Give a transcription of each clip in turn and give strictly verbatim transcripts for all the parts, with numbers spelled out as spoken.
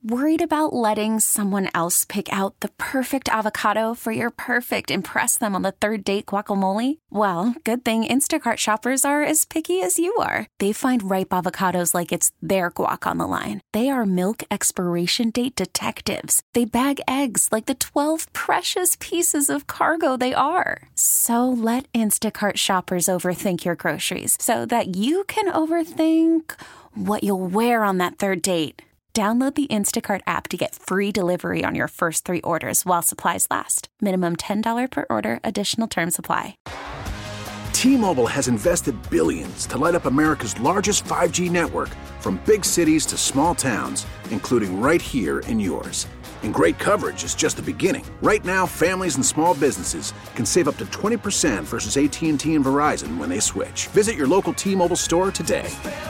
Worried about letting someone else pick out the perfect avocado for your perfect impress them on the third date guacamole? Well, good thing Instacart shoppers are as picky as you are. They find ripe avocados like it's their guac on the line. They are milk expiration date detectives. They bag eggs like the twelve precious pieces of cargo they are. So let Instacart shoppers overthink your groceries so that you can overthink what you'll wear on that third date. Download the Instacart app to get free delivery on your first three orders while supplies last. Minimum ten dollars per order. Additional terms apply. T-Mobile has invested billions to light up America's largest five G network, from big cities to small towns, including right here in yours. And great coverage is just the beginning. Right now, families and small businesses can save up to twenty percent versus A T and T and Verizon when they switch. Visit your local T-Mobile store today.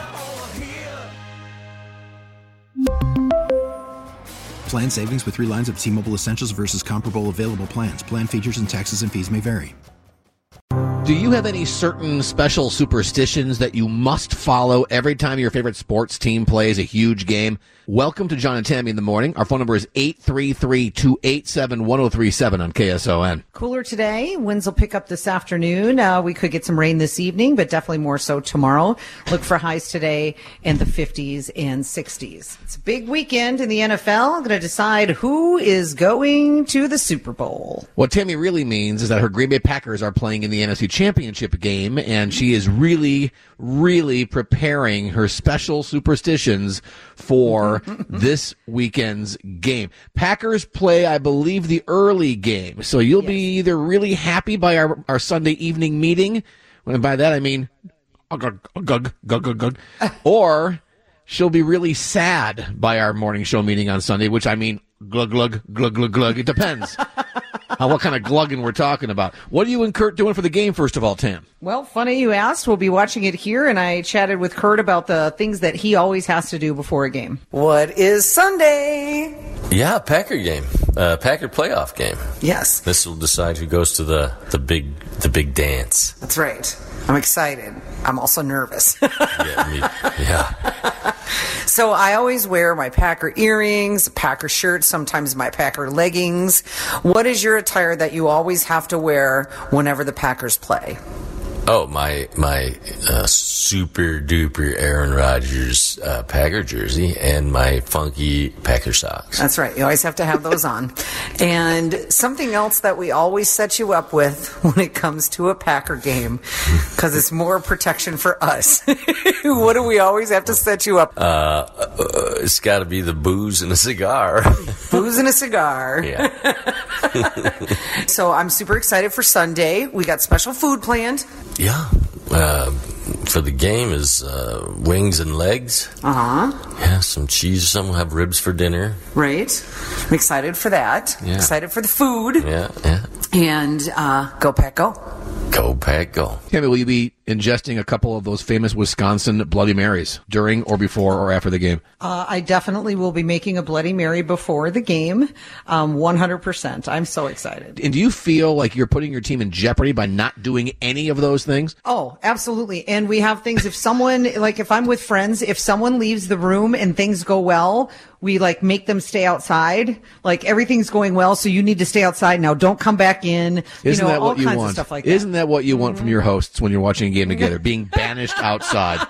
Plan savings with three lines of T-Mobile Essentials versus comparable available plans. Plan features and taxes and fees may vary. Do you have any certain special superstitions that you must follow every time your favorite sports team plays a huge game? Welcome to John and Tammy in the Morning. Our phone number is eight three three, two eight seven, one oh three seven on K S O N. Cooler today. Winds will pick up this afternoon. Uh, we could get some rain this evening, but definitely more so tomorrow. Look for highs today in the fifties and sixties. It's a big weekend in the N F L. I'm going to decide who is going to the Super Bowl. What Tammy really means is that her Green Bay Packers are playing in the N F C Championship game, and she is really, really preparing her special superstitions for this weekend's game. Packers play, I believe, the early game, so you'll yes. be either really happy by our, our Sunday evening meeting, and by that I mean gug, gug, gug, gug, gug, or she'll be really sad by our morning show meeting on Sunday, which I mean glug, glug, glug, glug, glug. It depends on what kind of glugging we're talking about. What are you and Kurt doing for the game, first of all, Tam? Well, funny you asked. We'll be watching it here, and I chatted with Kurt about the things that he always has to do before a game. What is Sunday? Yeah, Packer game, uh, Packer playoff game. Yes. This will decide who goes to the, the big the big dance. That's right. I'm excited. I'm also nervous. yeah, me, yeah. So I always wear my Packer earrings, Packer shirt, sometimes my Packer leggings. What is your attire that you always have to wear whenever the Packers play? Oh, my my uh, super duper Aaron Rodgers uh, Packer jersey and my funky Packer socks. That's right. You always have to have those on. And something else that we always set you up with when it comes to a Packer game, because it's more protection for us. What do we always have to set you up? Uh, uh, it's got to be the booze and a cigar. Booze and a cigar. Yeah. So I'm super excited for Sunday. We got special food planned. Yeah. Uh, for the game is uh, wings and legs. Uh-huh. Yeah, some cheese. Some will have ribs for dinner. Right. I'm excited for that. Yeah. Excited for the food. Yeah, yeah. And uh, go, Pack, go. Go, Pack, go. Tammy, will you be ingesting a couple of those famous Wisconsin Bloody Marys during or before or after the game? Uh, I definitely will be making a Bloody Mary before the game, um, one hundred percent. I'm so excited. And do you feel like you're putting your team in jeopardy by not doing any of those things? Oh, absolutely. And we have things, if someone, like if I'm with friends, if someone leaves the room and things go well, we like make them stay outside. Like everything's going well, so you need to stay outside now. Don't come back in. Isn't you know, that what all you kinds want? Of stuff like that. Isn't that what you want mm-hmm. from your hosts when you're watching a game together? Being banished outside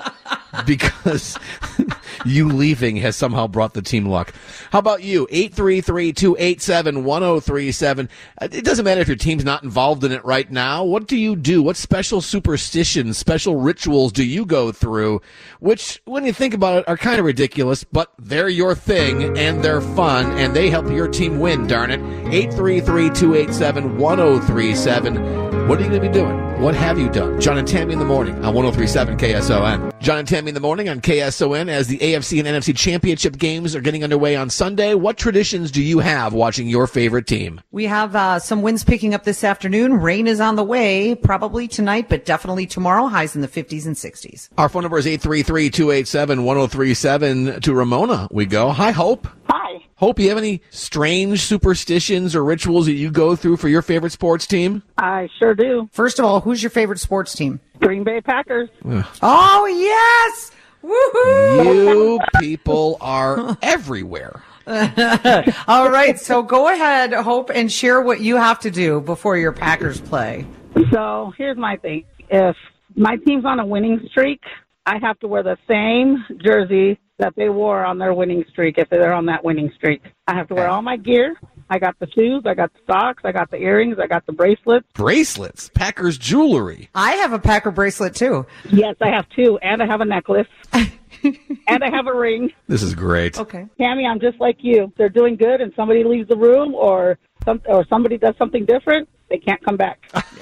because you leaving has somehow brought the team luck. How about you? eight three three, two eight seven, one oh three seven. It doesn't matter if your team's not involved in it right now. What do you do? What special superstitions, special rituals do you go through, which, when you think about it, are kind of ridiculous, but they're your thing, and they're fun, and they help your team win, darn it. eight three three, two eight seven, one oh three seven. What are you going to be doing? What have you done? John and Tammy in the Morning on one oh three seven K S O N. John and Tammy in the Morning on K S O N as the A F C and N F C Championship games are getting underway on Sunday. What traditions do you have watching your favorite team? We have uh, some winds picking up this afternoon. Rain is on the way, probably tonight, but definitely tomorrow. Highs in the fifties and sixties. Our phone number is eight three three, two eight seven, one oh three seven. To Ramona we go. Hi, Hope. Hi. Hope, you have any strange superstitions or rituals that you go through for your favorite sports team? I sure do. First of all, who's your favorite sports team? Green Bay Packers. Oh, yes! Woohoo! You people are everywhere. All right, so go ahead, Hope, and share what you have to do before your Packers play. So here's my thing. If my team's on a winning streak, I have to wear the same jersey that they wore on their winning streak if they're on that winning streak. I have to wear all my gear. I got the shoes, I got the socks, I got the earrings, I got the bracelets. Bracelets? Packers jewelry. I have a Packer bracelet, too. Yes, I have two, and I have a necklace, and I have a ring. This is great. Okay. Tammy, I'm just like you. If they're doing good and somebody leaves the room or some, or somebody does something different, they can't come back.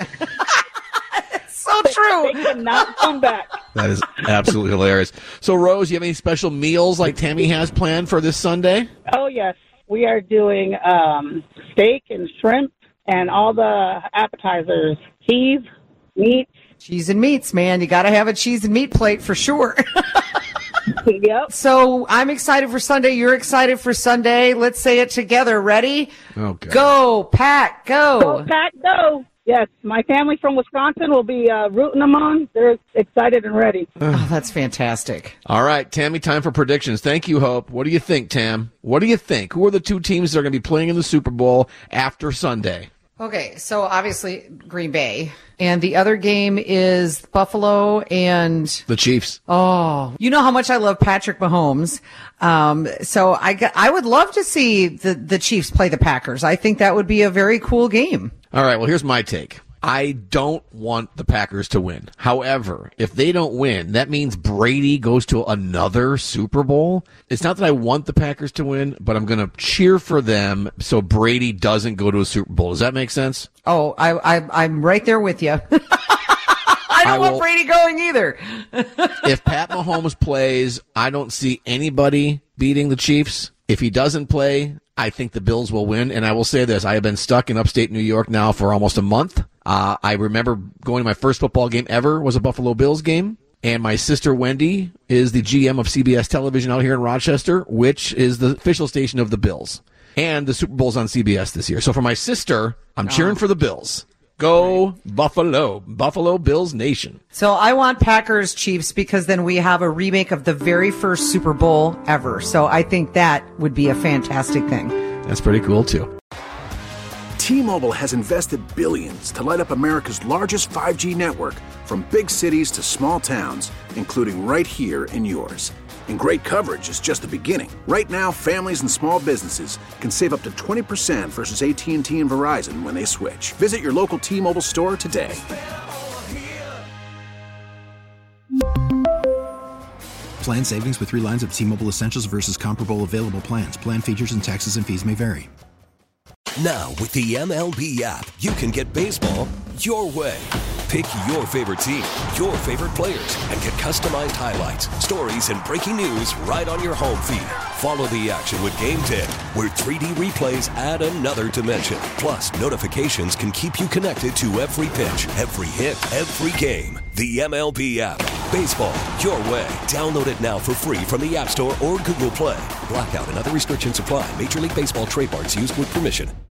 So true. They cannot come back. That is absolutely hilarious. So, Rose, you have any special meals like Tammy has planned for this Sunday? Oh, yes. We are doing um, steak and shrimp and all the appetizers, cheese, meat. Cheese and meats, man. You got to have a cheese and meat plate for sure. Yep. So I'm excited for Sunday. You're excited for Sunday. Let's say it together. Ready? Oh, God. Go, Pack, go. Go, Pack, go. Yes, my family from Wisconsin will be uh, rooting them on. They're excited and ready. Oh, that's fantastic. All right, Tammy, time for predictions. Thank you, Hope. What do you think, Tam? What do you think? Who are the two teams that are going to be playing in the Super Bowl after Sunday? Okay, so obviously Green Bay. And the other game is Buffalo and... The Chiefs. Oh, you know how much I love Patrick Mahomes. Um, so I, got, I would love to see the, the Chiefs play the Packers. I think that would be a very cool game. All right, well, here's my take. I don't want the Packers to win. However, if they don't win, that means Brady goes to another Super Bowl. It's not that I want the Packers to win, but I'm going to cheer for them so Brady doesn't go to a Super Bowl. Does that make sense? Oh, I, I, I'm right there with you. I don't I want will, Brady going either. If Pat Mahomes plays, I don't see anybody beating the Chiefs. If he doesn't play, I think the Bills will win. And I will say this, I have been stuck in upstate New York now for almost a month. Uh, I remember going to my first football game ever was a Buffalo Bills game. And my sister Wendy is the G M of C B S Television out here in Rochester, which is the official station of the Bills. And the Super Bowl's on C B S this year. So for my sister, I'm cheering for the Bills. Go Buffalo, Buffalo Bills Nation. So I want Packers Chiefs because then we have a remake of the very first Super Bowl ever. So I think that would be a fantastic thing. That's pretty cool too. T-Mobile has invested billions to light up America's largest five G network, from big cities to small towns, including right here in yours. And great coverage is just the beginning. Right now, families and small businesses can save up to twenty percent versus A T and T and Verizon when they switch. Visit your local T-Mobile store today. Plan savings with three lines of T-Mobile Essentials versus comparable available plans. Plan features and taxes and fees may vary. Now, with the M L B app, you can get baseball your way. Pick your favorite team, your favorite players, and get customized highlights, stories, and breaking news right on your home feed. Follow the action with Game ten, where three D replays add another dimension. Plus, notifications can keep you connected to every pitch, every hit, every game. The M L B app. Baseball your way. Download it now for free from the App Store or Google Play. Blackout and other restrictions apply. Major League Baseball trademarks used with permission.